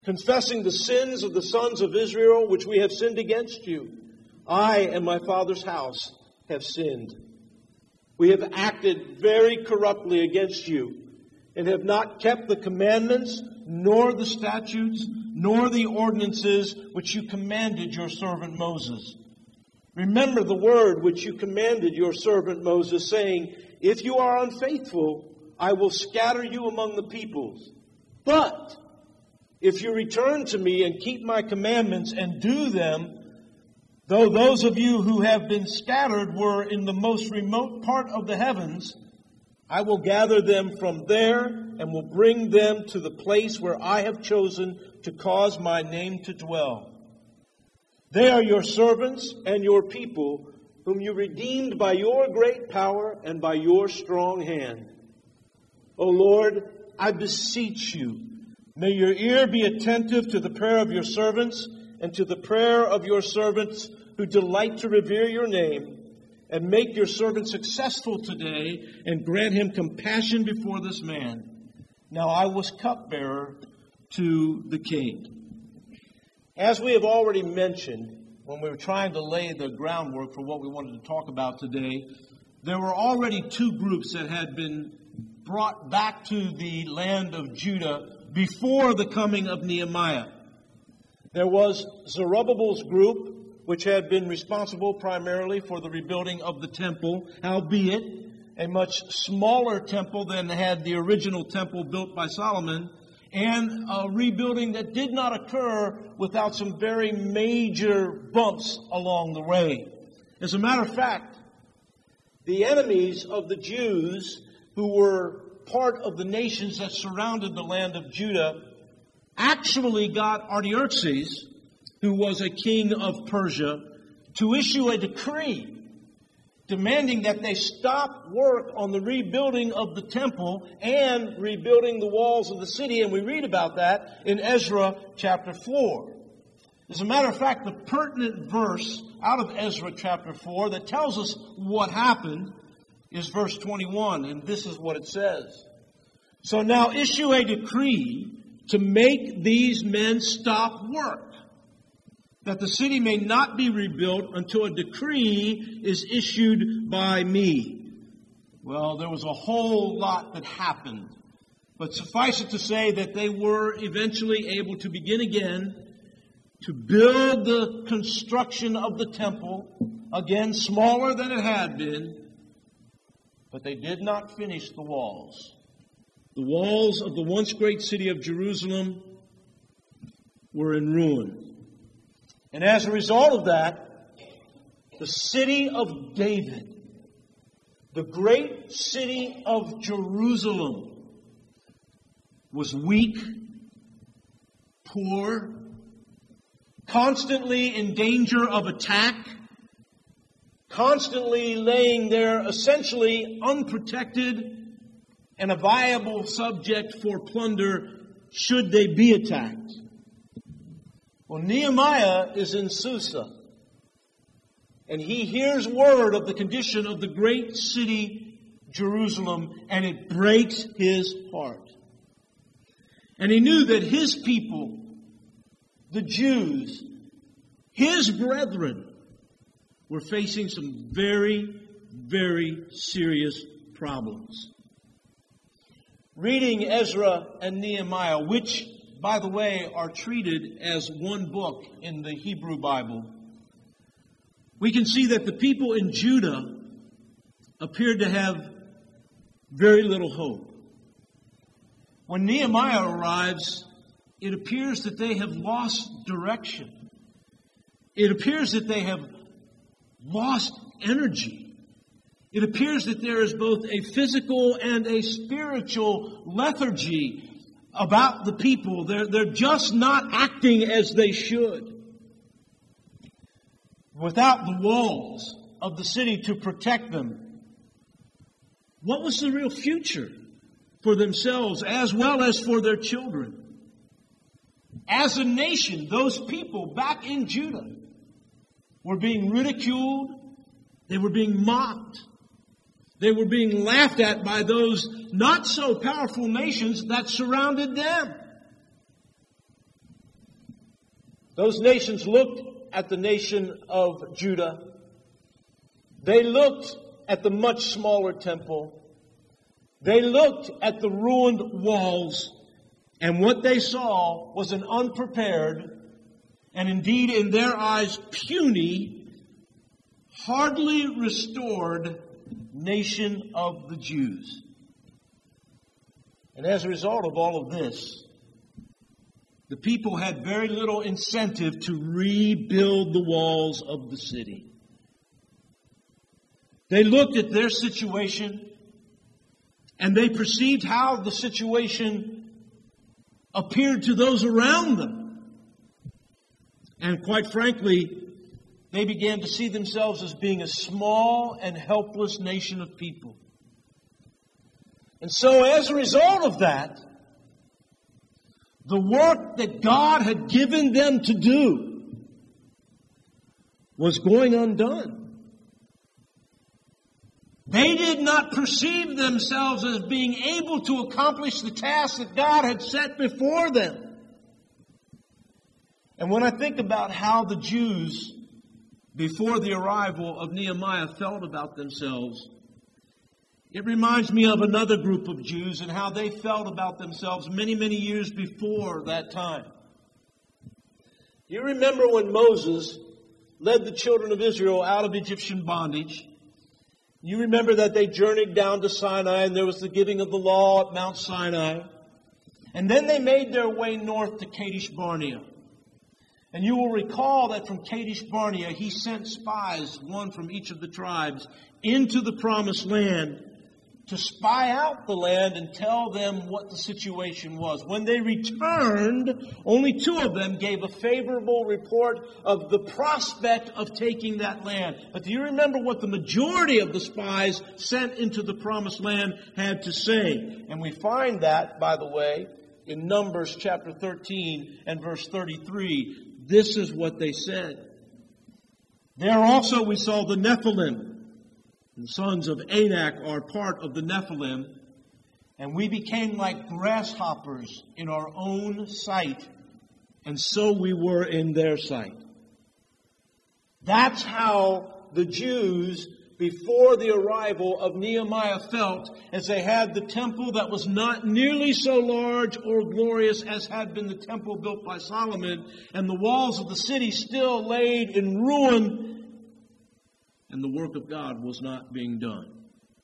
confessing the sins of the sons of Israel, which we have sinned against you. I and my father's house have sinned. We have acted very corruptly against you, and have not kept the commandments, nor the statutes, nor the ordinances which you commanded your servant Moses. Remember the word which you commanded your servant Moses, saying, if you are unfaithful, I will scatter you among the peoples. But if you return to me and keep my commandments and do them, though those of you who have been scattered were in the most remote part of the heavens, I will gather them from there and will bring them to the place where I have chosen to cause my name to dwell. They are your servants and your people, whom you redeemed by your great power and by your strong hand. O Lord, I beseech you, may your ear be attentive to the prayer of your servants and to the prayer of your servants who delight to revere your name, and make your servant successful today, and grant him compassion before this man. Now I was cupbearer to the king. As we have already mentioned, when we were trying to lay the groundwork for what we wanted to talk about today, there were already two groups that had been brought back to the land of Judah before the coming of Nehemiah. There was Zerubbabel's group, which had been responsible primarily for the rebuilding of the temple, albeit a much smaller temple than had the original temple built by Solomon, and a rebuilding that did not occur without some very major bumps along the way. As a matter of fact, the enemies of the Jews, who were part of the nations that surrounded the land of Judah, actually got Artaxerxes, who was a king of Persia, to issue a decree demanding that they stop work on the rebuilding of the temple and rebuilding the walls of the city. And we read about that in Ezra chapter 4. As a matter of fact, the pertinent verse out of Ezra chapter 4 that tells us what happened is verse 21. And this is what it says. So now issue a decree to make these men stop work, that the city may not be rebuilt until a decree is issued by me. Well, there was a whole lot that happened. But suffice it to say that they were eventually able to begin again to build the construction of the temple, again smaller than it had been, but they did not finish the walls. The walls of the once great city of Jerusalem were in ruin. And as a result of that, the city of David, the great city of Jerusalem, was weak, poor, constantly in danger of attack, constantly laying there essentially unprotected and a viable subject for plunder should they be attacked. Well, Nehemiah is in Susa, and he hears word of the condition of the great city, Jerusalem, and it breaks his heart. And he knew that his people, the Jews, his brethren, were facing some very, very serious problems. Reading Ezra and Nehemiah, which, by the way, are treated as one book in the Hebrew Bible, we can see that the people in Judah appeared to have very little hope. When Nehemiah arrives, it appears that they have lost direction. It appears that they have lost energy. It appears that there is both a physical and a spiritual lethargy about the people. They're just not acting as they should. Without the walls of the city to protect them, what was the real future for themselves as well as for their children? As a nation, those people back in Judah were being ridiculed. They were being mocked. They were being laughed at by those not so powerful nations that surrounded them. Those nations looked at the nation of Judah. They looked at the much smaller temple. They looked at the ruined walls. And what they saw was an unprepared, and indeed in their eyes puny, hardly restored nation of the Jews. And as a result of all of this, the people had very little incentive to rebuild the walls of the city. They looked at their situation and they perceived how the situation appeared to those around them. And quite frankly, they began to see themselves as being a small and helpless nation of people. And so as a result of that, the work that God had given them to do was going undone. They did not perceive themselves as being able to accomplish the task that God had set before them. And when I think about how the Jews, before the arrival of Nehemiah, felt about themselves, it reminds me of another group of Jews and how they felt about themselves many, many years before that time. You remember when Moses led the children of Israel out of Egyptian bondage? You remember that they journeyed down to Sinai and there was the giving of the law at Mount Sinai. And then they made their way north to Kadesh Barnea. And you will recall that from Kadesh Barnea, he sent spies, one from each of the tribes, into the promised land to spy out the land and tell them what the situation was. When they returned, only 2 of them gave a favorable report of the prospect of taking that land. But do you remember what the majority of the spies sent into the promised land had to say? And we find that, by the way, in Numbers chapter 13 and verse 33. This is what they said. There also we saw the Nephilim. The sons of Anak are part of the Nephilim. And we became like grasshoppers in our own sight. And so we were in their sight. That's how the Jews, before the arrival of Nehemiah, felt as they had the temple that was not nearly so large or glorious as had been the temple built by Solomon, and the walls of the city still laid in ruin, and the work of God was not being done.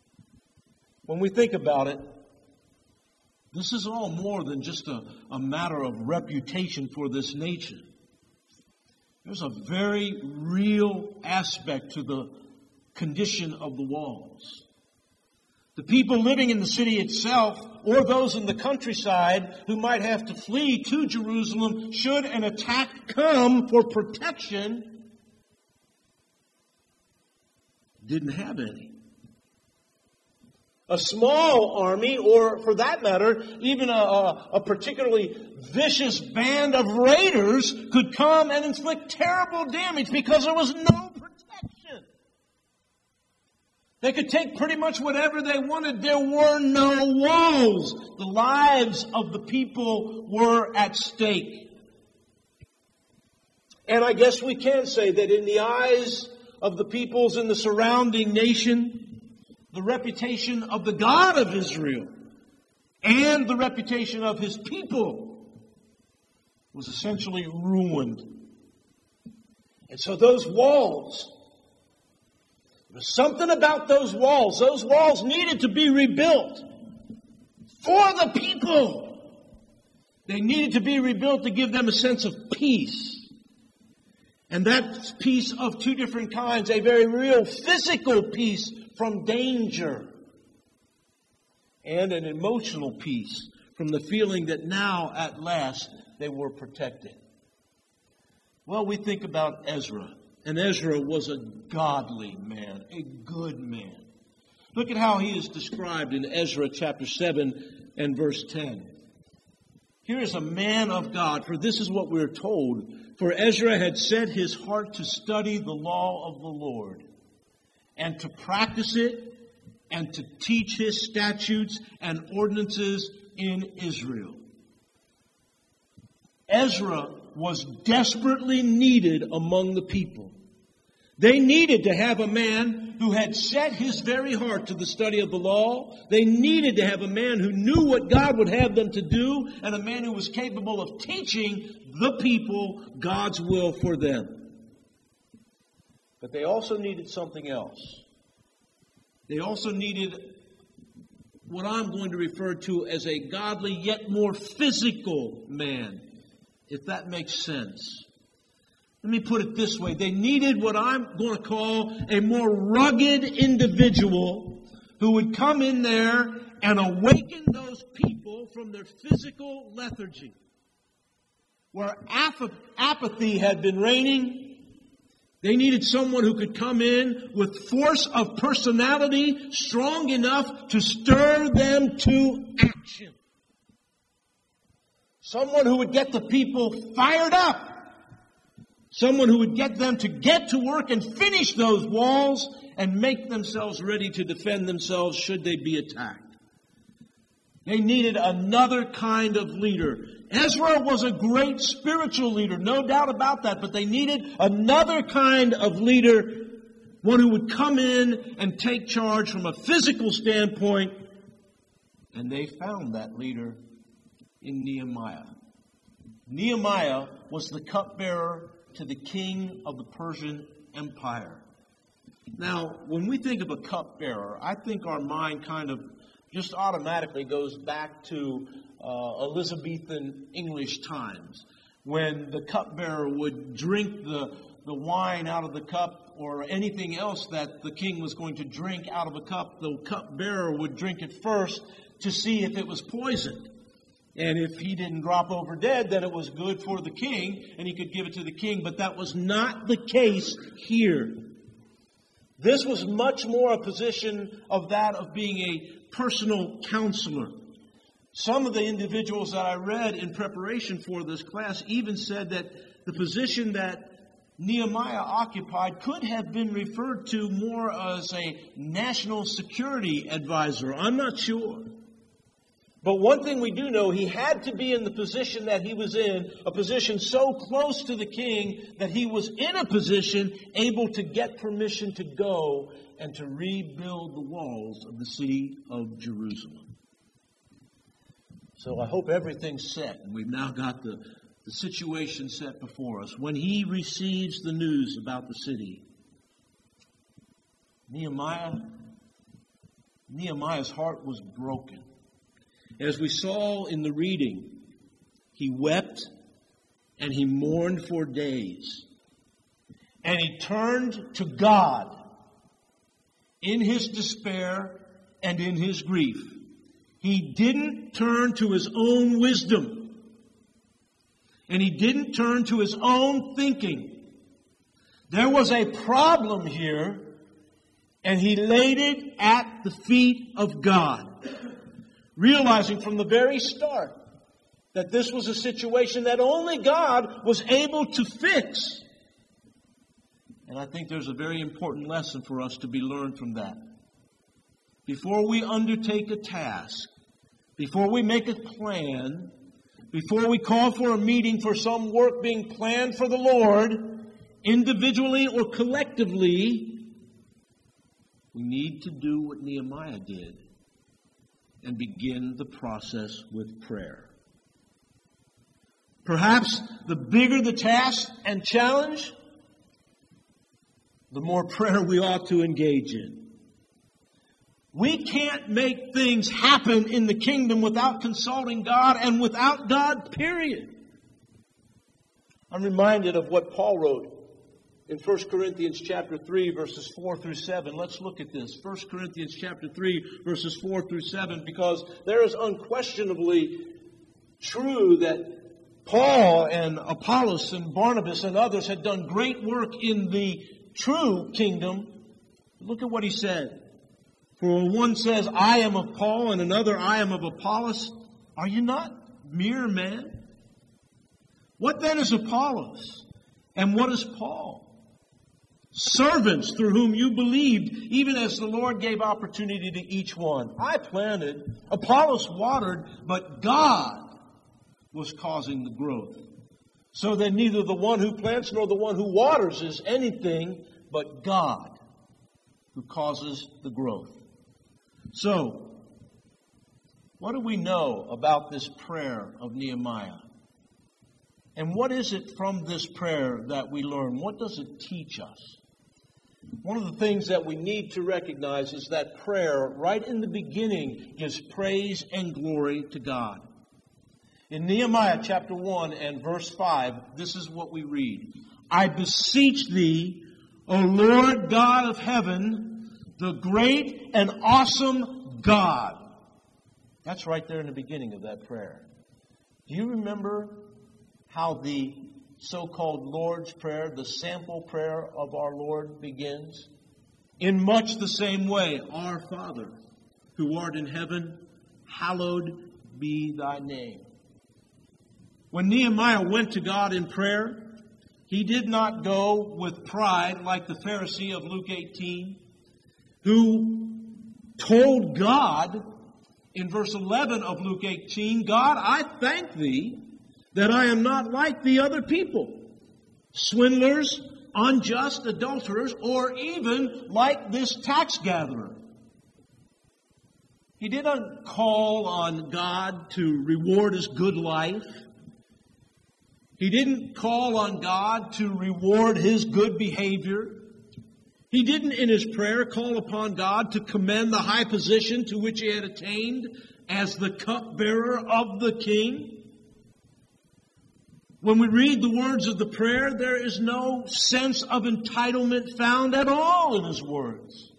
When we think about it, this is all more than just a matter of reputation for this nation. There's a very real aspect to the condition of the walls. The people living in the city itself, or those in the countryside who might have to flee to Jerusalem should an attack come for protection, didn't have any. A small army, or for that matter, even a particularly vicious band of raiders could come and inflict terrible damage because there was no protection. They could take pretty much whatever they wanted. There were no walls. The lives of the people were at stake. And I guess we can say that in the eyes of the peoples in the surrounding nation, the reputation of the God of Israel and the reputation of his people was essentially ruined. And so those walls, there was something about those walls. Those walls needed to be rebuilt for the people. They needed to be rebuilt to give them a sense of peace. And that's peace of 2 different kinds. A very real physical peace from danger. And an emotional peace from the feeling that now, at last, they were protected. Well, we think about Ezra. And Ezra was a godly man, a good man. Look at how he is described in Ezra chapter 7 and verse 10. Here is a man of God, for this is what we're told. For Ezra had set his heart to study the law of the Lord, and to practice it, and to teach his statutes and ordinances in Israel. Ezra was desperately needed among the people. They needed to have a man who had set his very heart to the study of the law. They needed to have a man who knew what God would have them to do, and a man who was capable of teaching the people God's will for them. But they also needed something else. They also needed what I'm going to refer to as a godly yet more physical man, if that makes sense. Let me put it this way. They needed what I'm going to call a more rugged individual who would come in there and awaken those people from their physical lethargy. Where apathy had been reigning, they needed someone who could come in with force of personality strong enough to stir them to action. Someone who would get the people fired up. Someone who would get them to get to work and finish those walls and make themselves ready to defend themselves should they be attacked. They needed another kind of leader. Ezra was a great spiritual leader, no doubt about that, but they needed another kind of leader, one who would come in and take charge from a physical standpoint, and they found that leader in Nehemiah. Nehemiah was the cupbearer to the king of the Persian Empire. Now, when we think of a cupbearer, I think our mind kind of just automatically goes back to Elizabethan English times, when the cupbearer would drink the wine out of the cup or anything else that the king was going to drink out of a cup. The cupbearer would drink it first to see if it was poisoned. And if he didn't drop over dead, then it was good for the king, and he could give it to the king. But that was not the case here. This was much more a position of that of being a personal counselor. Some of the individuals that I read in preparation for this class even said that the position that Nehemiah occupied could have been referred to more as a national security advisor. I'm not sure. But one thing we do know, he had to be in the position that he was in, a position so close to the king that he was in a position able to get permission to go and to rebuild the walls of the city of Jerusalem. So I hope everything's set, and we've now got the situation set before us. When he receives the news about the city, Nehemiah's heart was broken. As we saw in the reading, he wept and he mourned for days. And he turned to God in his despair and in his grief. He didn't turn to his own wisdom. And he didn't turn to his own thinking. There was a problem here, and he laid it at the feet of God. Realizing from the very start that this was a situation that only God was able to fix. And I think there's a very important lesson for us to be learned from that. Before we undertake a task, before we make a plan, before we call for a meeting for some work being planned for the Lord, individually or collectively, we need to do what Nehemiah did and begin the process with prayer. Perhaps the bigger the task and challenge, the more prayer we ought to engage in. We can't make things happen in the kingdom without consulting God and without God, period. I'm reminded of what Paul wrote in 1 Corinthians chapter 3, verses 4 through 7. Let's look at this. 1 Corinthians chapter 3, verses 4 through 7, because there is unquestionably true that Paul and Apollos and Barnabas and others had done great work in the true kingdom. Look at what he said. For one says, I am of Paul, and another, I am of Apollos. Are you not mere men? What then is Apollos? And what is Paul? Servants through whom you believed, even as the Lord gave opportunity to each one. I planted, Apollos watered, but God was causing the growth. so that neither the one who plants nor the one who waters is anything but God who causes the growth. So, what do we know about this prayer of Nehemiah? And what is it from this prayer that we learn? What does it teach us? One of the things that we need to recognize is that prayer, right in the beginning, gives praise and glory to God. In Nehemiah chapter 1 and verse 5, this is what we read. I beseech thee, O Lord God of heaven, the great and awesome God. That's right there in the beginning of that prayer. Do you remember how the so-called Lord's Prayer, the sample prayer of our Lord, begins? In much the same way, Our Father, who art in heaven, hallowed be thy name. When Nehemiah went to God in prayer, he did not go with pride like the Pharisee of Luke 18, who told God in verse 11 of Luke 18, God, I thank thee that I am not like the other people, swindlers, unjust, adulterers, or even like this tax gatherer. He didn't call on God to reward his good life. He didn't call on God to reward his good behavior. He didn't, in his prayer, call upon God to commend the high position to which he had attained as the cupbearer of the king. When we read the words of the prayer, there is no sense of entitlement found at all in his words.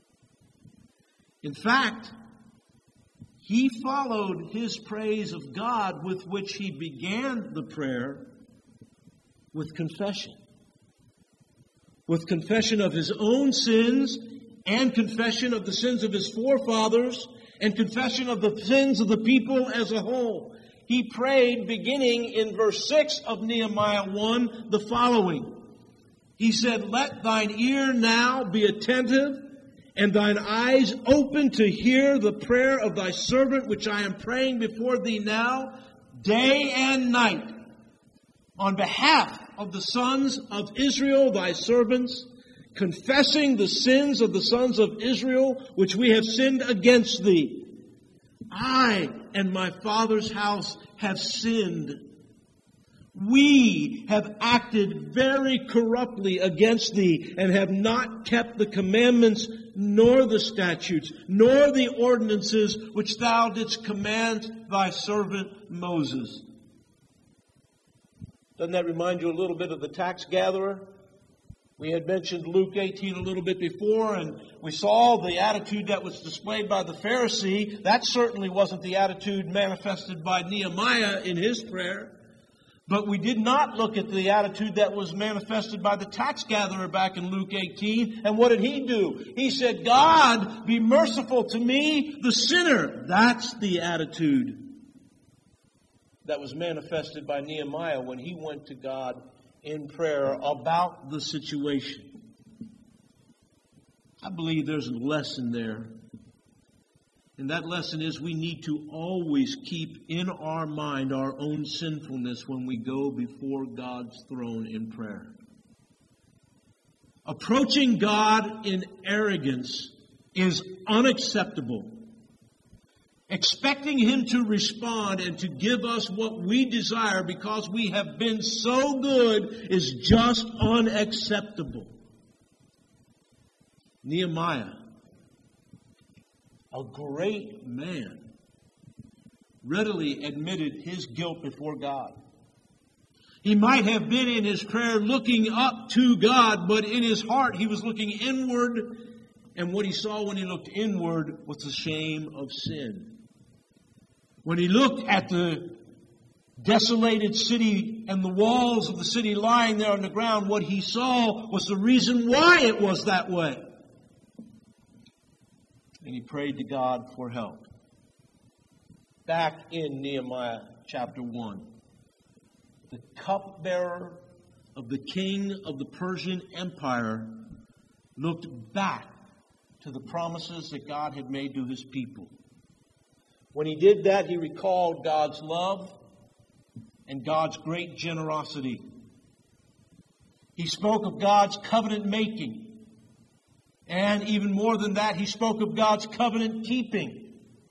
In fact, he followed his praise of God with which he began the prayer with confession. With confession of his own sins and confession of the sins of his forefathers and confession of the sins of the people as a whole. He prayed, beginning in verse 6 of Nehemiah 1, the following. He said, Let thine ear now be attentive, and thine eyes open to hear the prayer of thy servant, which I am praying before thee now, day and night, on behalf of the sons of Israel, thy servants, confessing the sins of the sons of Israel, which we have sinned against thee. I and my father's house have sinned. We have acted very corruptly against thee, and have not kept the commandments, nor the statutes, nor the ordinances which thou didst command thy servant Moses. Doesn't that remind you a little bit of the tax gatherer? We had mentioned Luke 18 a little bit before, and we saw the attitude that was displayed by the Pharisee. That certainly wasn't the attitude manifested by Nehemiah in his prayer. But we did not look at the attitude that was manifested by the tax gatherer back in Luke 18. And what did he do? He said, God, be merciful to me, the sinner. That's the attitude that was manifested by Nehemiah when he went to God in prayer about the situation. I believe there's a lesson there. And that lesson is we need to always keep in our mind our own sinfulness when we go before God's throne in prayer. Approaching God in arrogance is unacceptable. Expecting Him to respond and to give us what we desire because we have been so good is just unacceptable. Nehemiah, a great man, readily admitted his guilt before God. He might have been in his prayer looking up to God, but in his heart he was looking inward, and what he saw when he looked inward was the shame of sin. When he looked at the desolated city and the walls of the city lying there on the ground, what he saw was the reason why it was that way. And he prayed to God for help. Back in Nehemiah chapter 1, the cupbearer of the king of the Persian Empire looked back to the promises that God had made to his people. When he did that, he recalled God's love, and God's great generosity. He spoke of God's covenant making. And even more than that, he spoke of God's covenant keeping.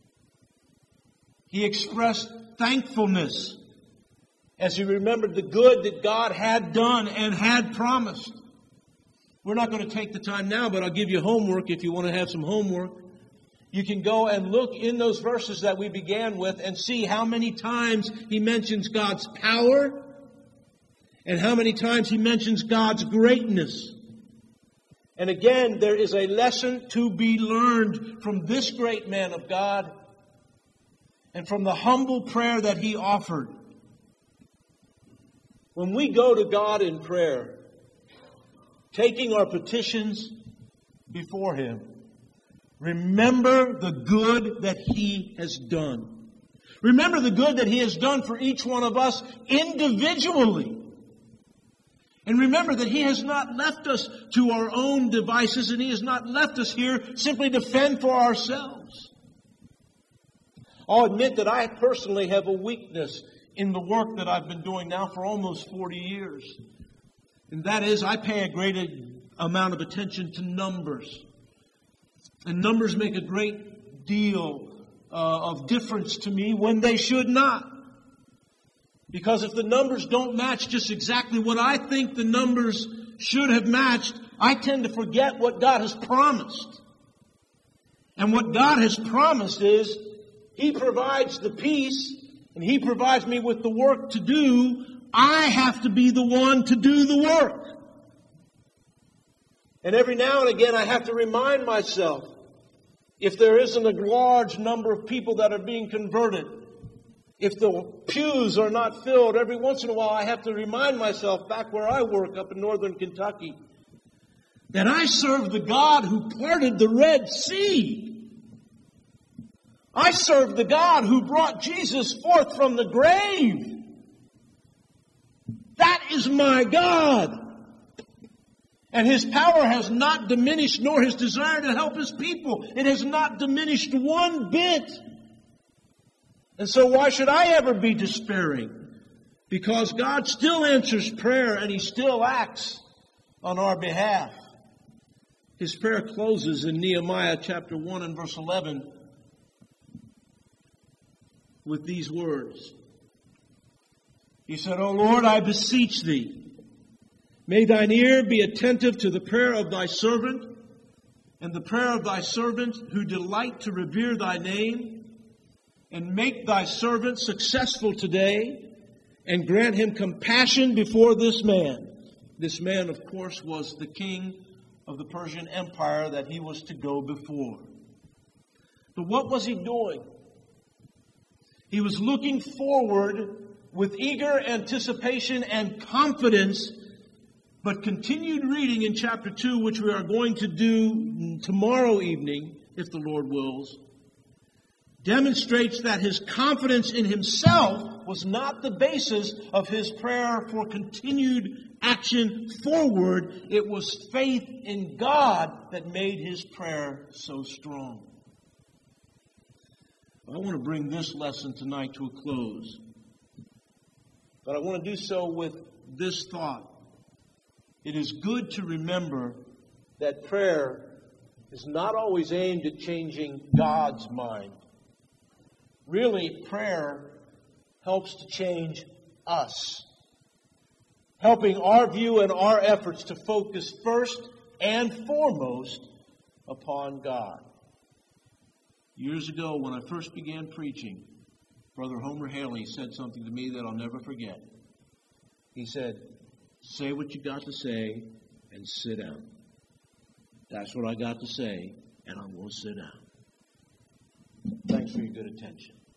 He expressed thankfulness as he remembered the good that God had done and had promised. We're not going to take the time now, but I'll give you homework if you want to have some homework. You can go and look in those verses that we began with and see how many times he mentions God's power and how many times he mentions God's greatness. And again, there is a lesson to be learned from this great man of God and from the humble prayer that he offered. When we go to God in prayer, taking our petitions before him, remember the good that he has done. Remember the good that he has done for each one of us individually. And remember that he has not left us to our own devices, and he has not left us here simply to fend for ourselves. I'll admit that I personally have a weakness in the work that I've been doing now for almost 40 years. And that is, I pay a great amount of attention to numbers. And numbers make a great deal of difference to me when they should not. Because if the numbers don't match just exactly what I think the numbers should have matched, I tend to forget what God has promised. And what God has promised is he provides the peace and he provides me with the work to do. I have to be the one to do the work. And every now and again I have to remind myself, if there isn't a large number of people that are being converted, if the pews are not filled, every once in a while I have to remind myself, back where I work up in northern Kentucky, that I serve the God who parted the Red Sea. I serve the God who brought Jesus forth from the grave. That is my God. And his power has not diminished, nor his desire to help his people. It has not diminished one bit. And so why should I ever be despairing? Because God still answers prayer and he still acts on our behalf. His prayer closes in Nehemiah chapter 1 and verse 11 with these words. He said, O Lord, I beseech thee, may thine ear be attentive to the prayer of thy servant and the prayer of thy servants who delight to revere thy name, and make thy servant successful today, and grant him compassion before this man. This man, of course, was the king of the Persian Empire that he was to go before. But what was he doing? He was looking forward with eager anticipation and confidence, but continued reading in chapter 2, which we are going to do tomorrow evening, if the Lord wills, demonstrates that his confidence in himself was not the basis of his prayer for continued action forward. It was faith in God that made his prayer so strong. I want to bring this lesson tonight to a close. But I want to do so with this thought. It is good to remember that prayer is not always aimed at changing God's mind. Really, prayer helps to change us, helping our view and our efforts to focus first and foremost upon God. Years ago, when I first began preaching, Brother Homer Haley said something to me that I'll never forget. He said, say what you got to say and sit down. That's what I got to say, and I'm going to sit down. Thanks for your good attention.